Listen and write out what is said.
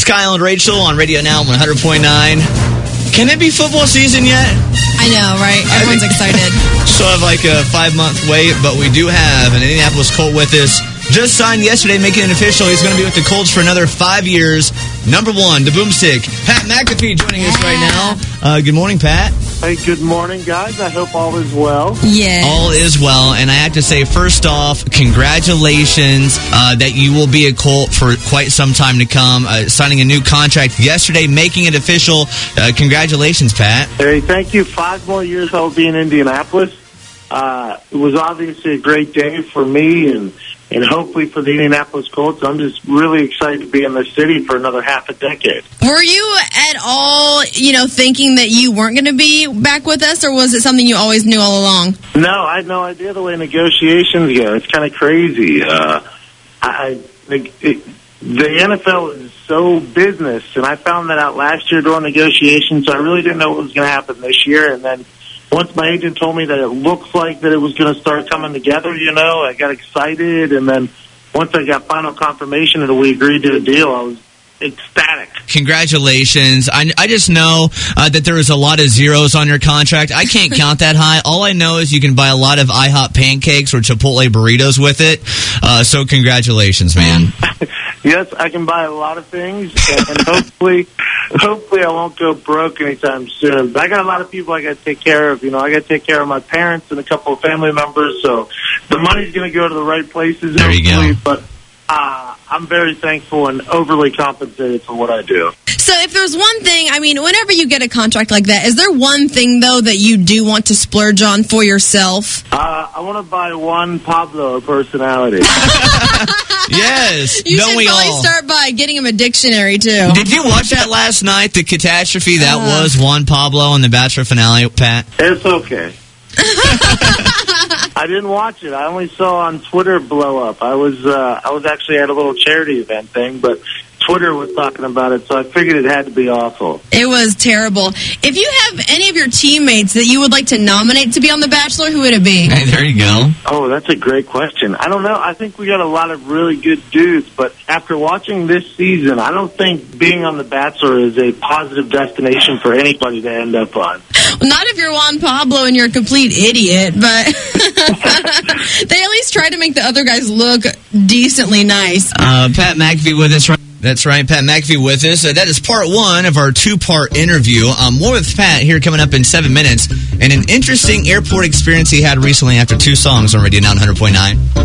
Kyle and Rachel on Radio Now 100.9. Can it be football season yet? I know, right? Everyone's excited. Still have like a 5-month wait, but we do have an Indianapolis Colt with us. Just signed yesterday, making it official. He's going to be with the Colts for another 5 years. Number one, the boomstick, Pat McAfee joining us right now. Good morning, Pat. Hey, good morning, guys. I hope all is well. Yeah. All is well, and I have to say, first off, congratulations that you will be a Colt for quite some time to come. Signing a new contract yesterday, making it official. Congratulations, Pat. Hey, thank you. 5 more years I'll be in Indianapolis. It was obviously a great day for me and hopefully for the Indianapolis Colts. I'm just really excited to be in the city for another half a decade. Were you at all, thinking that you weren't going to be back with us, or was it something you always knew all along? No, I had no idea the way negotiations go. It's kind of crazy. The NFL is so business, and I found that out last year during negotiations, so I really didn't know what was going to happen this year. And then once my agent told me that it looks like that it was going to start coming together, I got excited. And then once I got final confirmation that we agreed to a deal, I was ecstatic. Congratulations. I just know that there was a lot of zeros on your contract. I can't count that high. All I know is you can buy a lot of IHOP pancakes or Chipotle burritos with it. So congratulations, man. Yes, I can buy a lot of things, and hopefully I won't go broke anytime soon. But I got a lot of people I got to take care of. I got to take care of my parents and a couple of family members, so the money's going to go to the right places. There you go. But I'm very thankful and overly compensated for what I do. So if there's one thing, whenever you get a contract like that, is there one thing, though, that you do want to splurge on for yourself? I want to buy one Pablo personality. Yes. You should probably start by getting him a dictionary, too. Did you watch that last night, the catastrophe that was Juan Pablo in the Bachelor finale, Pat? It's okay. I didn't watch it. I only saw on Twitter blow up. I was actually at a little charity event thing, but Twitter was talking about it, so I figured it had to be awful. It was terrible. If you have any of your teammates that you would like to nominate to be on The Bachelor, who would it be? Hey, there you go. Oh, that's a great question. I don't know. I think we got a lot of really good dudes, but after watching this season, I don't think being on The Bachelor is a positive destination for anybody to end up on. Well, not if you're Juan Pablo and you're a complete idiot, but they at least try to make the other guys look decently nice. Pat McAfee with us. That's right, Pat McAfee with us. That is part one of our 2-part interview. More with Pat here coming up in 7 minutes, and an interesting airport experience he had recently after 2 songs on Radio Now 100.9.